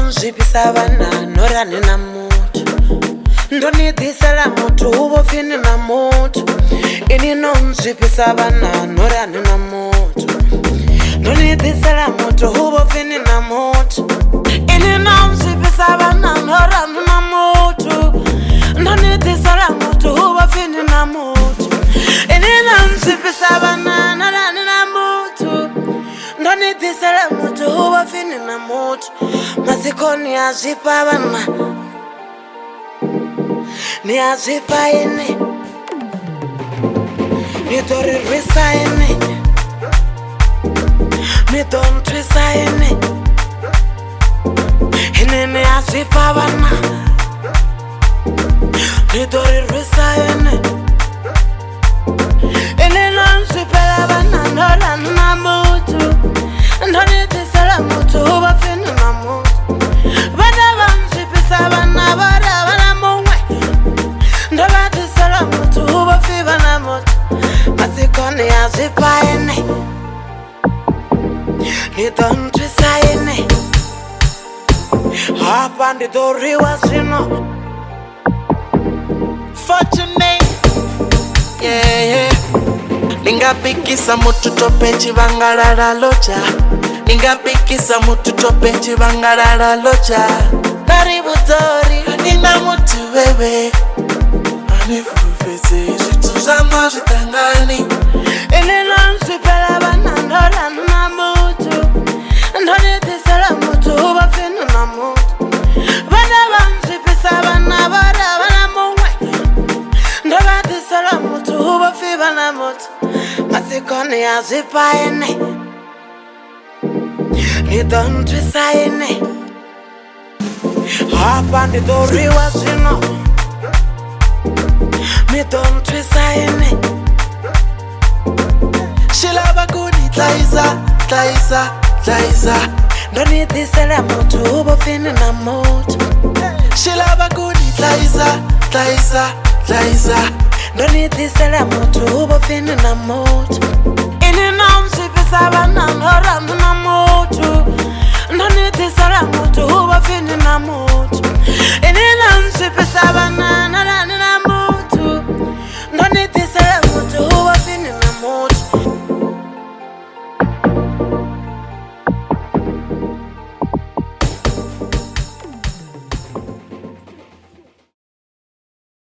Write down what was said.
nzvipisa vana norani na mutu ndonidhisela mutu uvofini na mutu ini nonzvipisa vana norani na mutu ndonidhisela mutu uvofini na mutu ini nonzvipisa vana norani na mutu ndonidhisela mutu uvofini na mutu ini nonzvipisa vana norani na mutu ndonidhisela mutu uvofini na mutu masikoni azvipa vana ni azvipa ine nidorirwisa ine nidontwisa ine ine ni azvipa vana nidorirwisa ine ine nonzvipela vana norani na mutu ndonidhisela mutu uvofini na mutu vana vanzvipisa vana vara vana mumwe ndovadhisela mutu uvofiva na mutu masikoni azvipa ine nidontwisa ine apa ndidoriwa zvino Fortunate, yeah. Ningapikisa mutu tope chivangalala locha. Ningapikisa mutu tope chivangalala locha. Karibu tori, nina mutu wewe. Anifufese, zitu zangu zitangani. ini nonzvipela vana norani na mutu ndonidhisela mutu uvofini na mutu vana vanzvipisa vana vara vana mumwe ndovadhisela mutu uvofiva na mutu masikoni azvipa ine nidontwisa ine apa ndidoriwa zvino nidontwisa ine Shilava kuni tlaisa. ndonidhisela mutu uvofini na mutu Shilava kuni tlaisa. ndonidhisela mutu uvofini na mutu ini nonzvipisa vana norani na mutu ndonidhisela mutu uvofini na mutu ini nonzvipisa vana